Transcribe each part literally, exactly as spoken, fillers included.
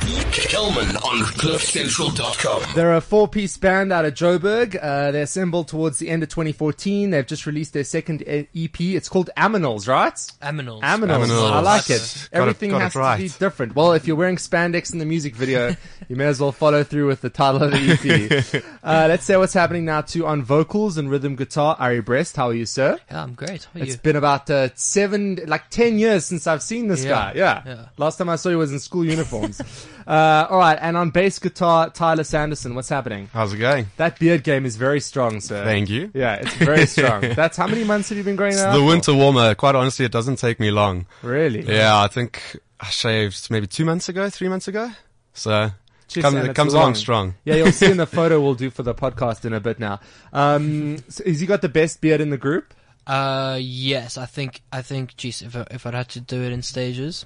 Kelman on cliff central dot com. They're a four-piece band out of Joburg. Uh, they assembled towards the end of twenty fourteen. They've just released their second E P. It's called Aminals, right? Aminals. Aminals. Aminals. I like That's- it. got it- Everything got it has right. to be different. Well, if you're wearing spandex in the music video, you may as well follow through with the title of the E P. uh, let's say what's happening now too on vocals and rhythm guitar. Ari Brest, how are you, sir? Yeah, I'm great. How are It's you? been about uh, seven, like ten years since I've seen this Yeah, guy. Yeah. yeah. Last time I saw you was in school uniforms. uh, all right. And on bass guitar, Tyler Sanderson. What's happening? How's it going? That beard game is very strong, sir. Thank you. Yeah, it's very strong. That's how many months have you been growing It's that the out winter warmer. Quite honestly, it doesn't take me long. for? Really? Yeah, I think I shaved maybe two months ago, three months ago. So Jeez, come, and it it's comes long. along strong. Yeah, you'll see in the photo we'll do for the podcast in a bit now. Um, so has he got the best beard in the group? Uh, yes, I think, I think, geez, if I, if I'd had to do it in stages,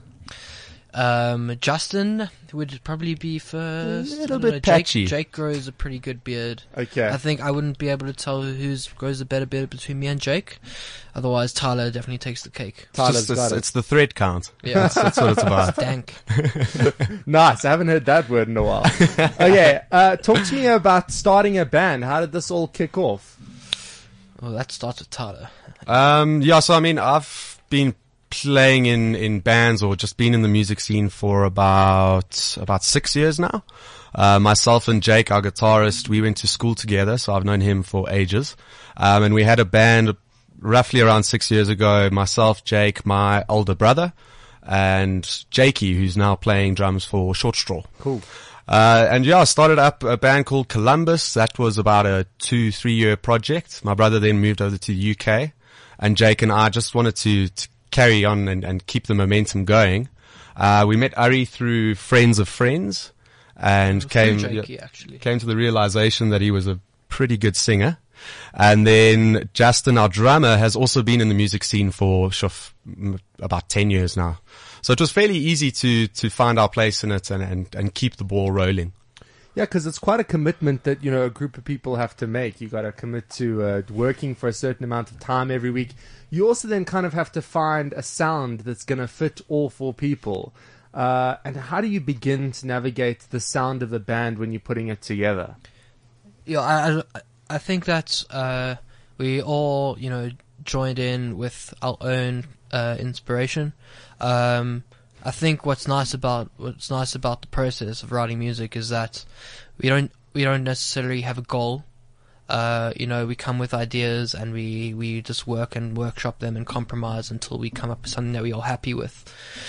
um, Justin would probably be first. A little I don't bit know, patchy. Jake, Jake grows a pretty good beard. Okay. I think I wouldn't be able to tell who's grows a better beard between me and Jake. Otherwise, Tyler definitely takes the cake. Tyler's Just the- got it. it's the thread count. Yeah, That's, that's what it's about. dank. Nice. I haven't heard that word in a while. Okay. Uh, talk to me about starting a band. How did this all kick off? Well, that starts with Tyler. Um, yeah, so I mean, I've been playing in, in bands or just been in the music scene for about, about six years now. Uh, myself and Jake, our guitarist, we went to school together, so I've known him for ages. Um, and we had a band roughly around six years ago, myself, Jake, my older brother, and Jakey, who's now playing drums for Short Straw. Cool. Uh, and yeah, I started up a band called Columbus. That was about a two, three year project. My brother then moved over to the U K, and Jake and I just wanted to, to carry on and, and keep the momentum going. Uh, we met Ari through friends of friends and Through came, Jakey, actually. came to the realization that he was a pretty good singer. And then Justin, our drummer, has also been in the music scene for shuff, m- about ten years now. So it was fairly easy to, to find our place in it and, and, and keep the ball rolling. Yeah, because it's quite a commitment that, you know, a group of people have to make. You got to commit to uh, working for a certain amount of time every week. You also then kind of have to find a sound that's going to fit all four people. Uh, and how do you begin to navigate the sound of the band when you're putting it together? Yeah, I, I, I think that uh, we all, you know, joined in with our own uh, inspiration. Um, I think what's nice about what's nice about the process of writing music is that we don't we don't necessarily have a goal. Uh, you know, we come with ideas and we, we just work and workshop them and compromise until we come up with something that we're all happy with.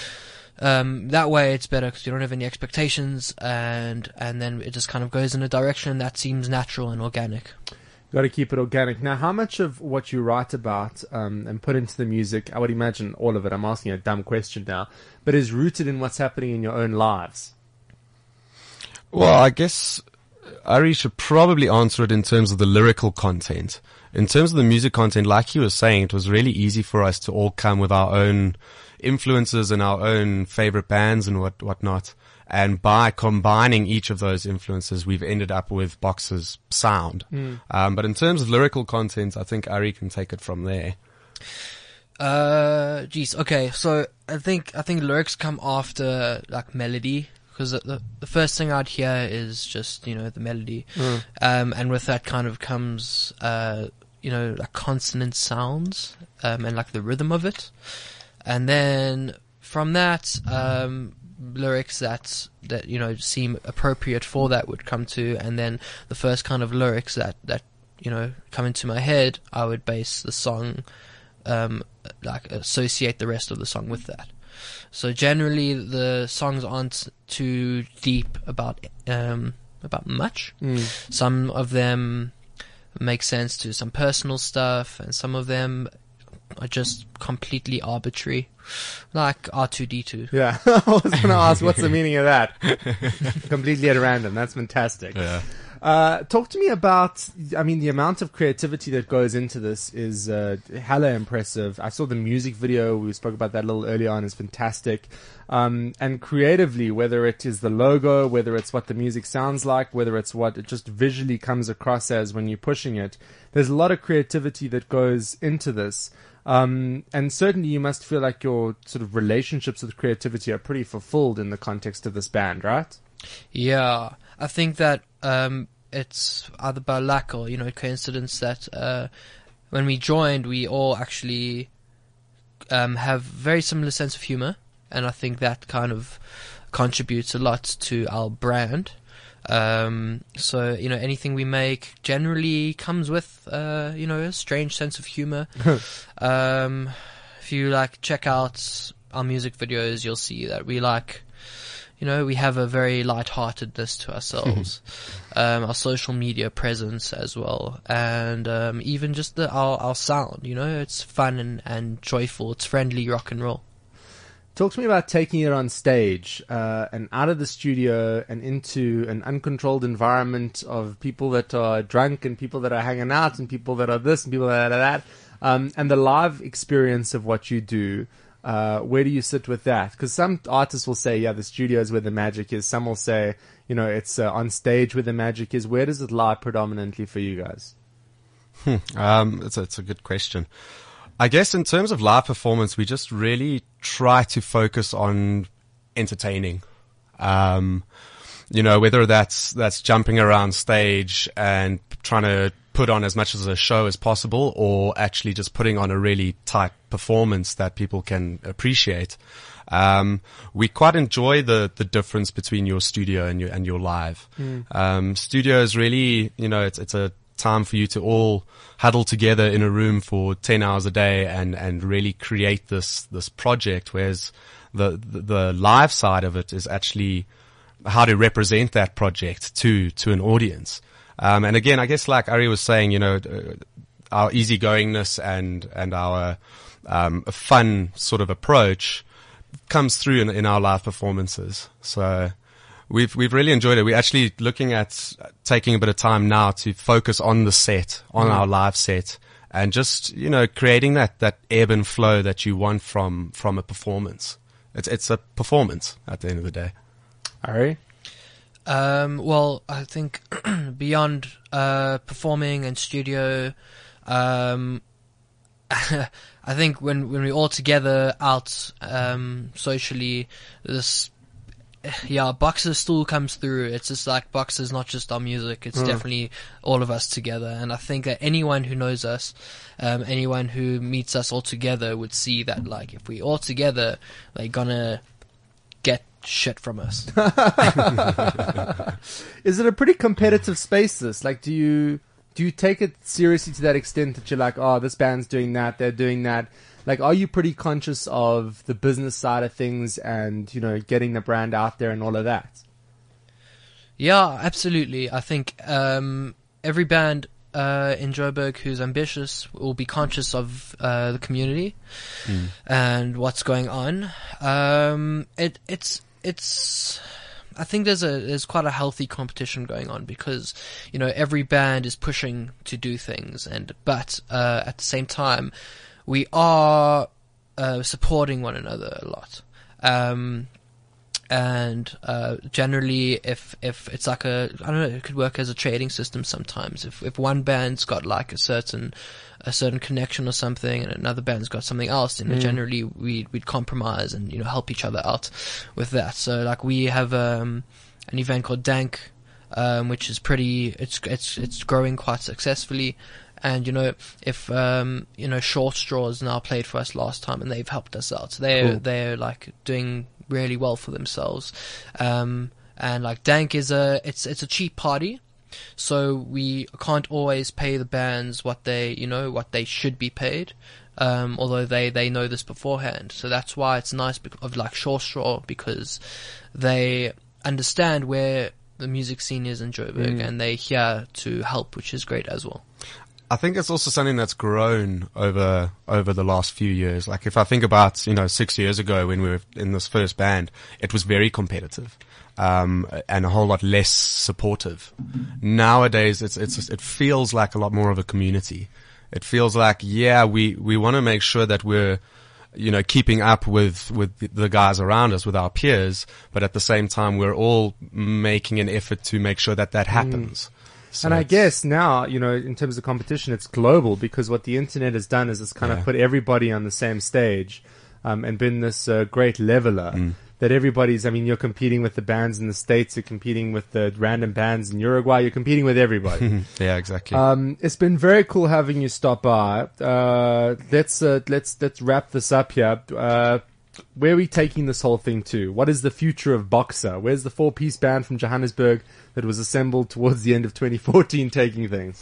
Um, that way it's better because you don't have any expectations, and and then it just kind of goes in a direction that seems natural and organic. Got to keep it organic. Now, how much of what you write about um, and put into the music, I would imagine all of it, I'm asking a dumb question now, but is rooted in what's happening in your own lives? Well, I guess Ari should probably answer it in terms of the lyrical content. In terms of the music content, like he was saying, it was really easy for us to all come with our own influences and our own favorite bands and what whatnot. And by combining each of those influences, we've ended up with Box's sound. Mm. Um, but in terms of lyrical content, I think Ari can take it from there. Uh, geez, okay, so I think I think lyrics come after like melody, because the, the the first thing I'd hear is just, you know, the melody, Mm. um, and with that kind of comes uh, you know, like consonant sounds, um, and like the rhythm of it, and then from that, um. lyrics that that you know seem appropriate for that would come to, and then the first kind of lyrics that that you know come into my head, I would base the song, um like associate the rest of the song with that. So generally the songs aren't too deep about um about much. Mm. Some of them make sense to some personal stuff, and some of them are just completely arbitrary, like R two D two. Yeah, I was going to ask, what's the meaning of that? Completely at random. That's fantastic. Yeah. Uh, talk to me about, I mean, the amount of creativity that goes into this is uh, hella impressive. I saw the music video, we spoke about that a little earlier on, is fantastic. Um, and creatively, whether it is the logo, whether it's what the music sounds like, whether it's what it just visually comes across as when you're pushing it, there's a lot of creativity that goes into this. Um, and certainly you must feel like your sort of relationships with creativity are pretty fulfilled in the context of this band, right? Yeah, I think that um, it's either by luck or, you know, coincidence that uh, when we joined, we all actually um, have very similar sense of humor, and I think that kind of contributes a lot to our brand. Um, so, you know, anything we make generally comes with, uh, you know, a strange sense of humor. um, if you like check out our music videos, you'll see that we like, you know, we have a very lightheartedness to ourselves. um, our social media presence as well. And, um, even just the, our, our sound, you know, it's fun and, and joyful. It's friendly rock and roll. Talk to me about taking it on stage uh, and out of the studio and into an uncontrolled environment of people that are drunk and people that are hanging out and people that are this and people that are that, um, and the live experience of what you do. Uh, where do you sit with that? Because some artists will say, yeah, the studio is where the magic is. Some will say, you know, it's uh, on stage where the magic is. Where does it lie predominantly for you guys? Hmm. Um, it's a, it's a good question. I guess in terms of live performance, we just really try to focus on entertaining. Um, you know, whether that's, that's jumping around stage and trying to put on as much as a show as possible, or actually just putting on a really tight performance that people can appreciate. Um, we quite enjoy the, the difference between your studio and your, and your live. Mm. Um, studio is really, you know, it's, it's a time for you to all huddle together in a room for ten hours a day and, and really create this, this project. Whereas the, the, the live side of it is actually how to represent that project to, to an audience. Um, and again, I guess like Ari was saying, you know, uh, our easygoingness and, and our, um, fun sort of approach comes through in, in our live performances. So, We've we've really enjoyed it. We're actually looking at taking a bit of time now to focus on the set, on mm. our live set, and just, you know, creating that, that ebb and flow that you want from, from a performance. It's it's a performance at the end of the day. Ari? Um, well, I think beyond uh, performing and studio, um, I think when when we're all together out um, socially, this. Yeah, Boxer still comes through. It's just like Boxer's not just our music. It's mm. definitely all of us together. And I think that anyone who knows us, um, anyone who meets us all together would see that, like, if we all together, they're gonna get shit from us. Is it a pretty competitive space, this? Like, do you, do you take it seriously to that extent that you're like, oh, this band's doing that, they're doing that? Like, are you pretty conscious of the business side of things and, you know, getting the brand out there and all of that? Yeah, absolutely. I think um, every band uh, in Joburg who's ambitious will be conscious of uh, the community mm. and what's going on. Um, it, it's it's. I think there's a there's quite a healthy competition going on because, you know, every band is pushing to do things, and but uh, at the same time, we are uh, supporting one another a lot. Um, and uh, generally, if if it's like a, I don't know, it could work as a trading system sometimes. If if one band's got like a certain a certain connection or something, and another band's got something else, then mm. generally we we'd compromise and, you know, help each other out with that. So like we have um, an event called Dank, um, which is pretty. It's it's it's growing quite successfully. And, you know, if, um, you know, Short Straws now played for us last time and they've helped us out. So they're, cool. they're like doing really well for themselves. Um, and like Dank is a, it's, it's a cheap party. So we can't always pay the bands what they, you know, what they should be paid. Um, although they, they know this beforehand. So that's why it's nice of like Short Straw, because they understand where the music scene is in Joburg mm. and they're here to help, which is great as well. I think it's also something that's grown over over the last few years. Like if I think about, you know, six years ago when we were in this first band, it was very competitive, um, and a whole lot less supportive. Nowadays, it's it's it feels like a lot more of a community. It feels like, yeah, we we want to make sure that we're, you know, keeping up with with the guys around us, with our peers, but at the same time, we're all making an effort to make sure that that happens. Mm. So And I it's- guess now, you know, in terms of competition, it's global because what the internet has done is it's kind Yeah. of put everybody on the same stage um, and been this uh, great leveler Mm. that everybody's, I mean, you're competing with the bands in the States, you're competing with the random bands in Uruguay, you're competing with everybody. yeah, exactly. Um, it's been very cool having you stop by. Uh, let's, uh, let's, let's wrap this up here. Uh, where are we taking this whole thing to? What is the future of Boxer? Where's the four-piece band from Johannesburg that was assembled towards the end of twenty fourteen taking things?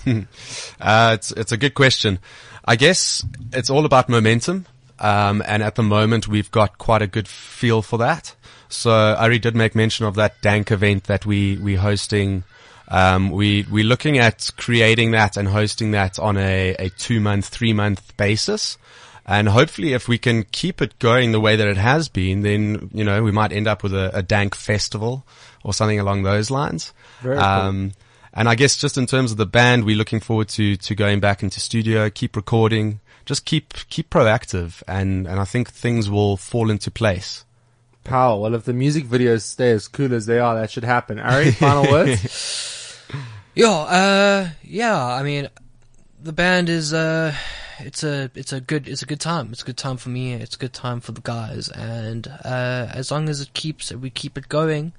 Uh, it's it's a good question. I guess it's all about momentum, um, and at the moment we've got quite a good feel for that. So Ari did make mention of that Dank event that we we hosting. Um, we we're looking at creating that and hosting that on a a two month, three month basis. And hopefully if we can keep it going the way that it has been, then, you know, we might end up with a, a Dank festival or something along those lines. Very cool. Um, and I guess just in terms of the band, we're looking forward to, to going back into studio, keep recording, just keep, keep proactive. And, and I think things will fall into place. Power. Well, if the music videos stay as cool as they are, that should happen. Ari, final words? Yo, uh, yeah, I mean, the band is, uh, it's a, it's a good, it's a good time. It's a good time for me. It's a good time for the guys. And, uh, as long as it keeps, we keep it going,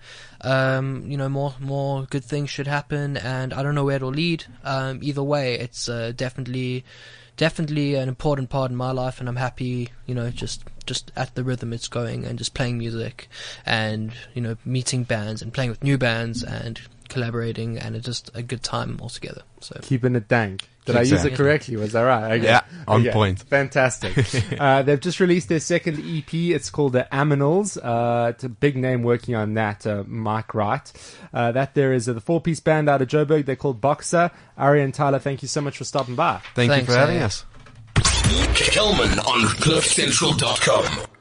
um, you know, more, more good things should happen. And I don't know where it'll lead. Um, either way, it's, uh, definitely, definitely an important part in my life. And I'm happy, you know, just, just at the rhythm it's going and just playing music and, you know, meeting bands and playing with new bands and collaborating, and it's just a good time altogether. So Keeping it dank. Did I use it Exactly. correctly? Was that right? Okay. Yeah, on Okay. point. Fantastic. uh, they've just released their second E P. It's called the Aminals. Uh, it's a big name working on that, uh, Mike Wright. Uh, that there is uh, the four-piece band out of Joburg. They're called Boxer. Ari and Tyler, thank you so much for stopping by. Thank Thanks, you for having eh? us. Kelman on cliff central dot com.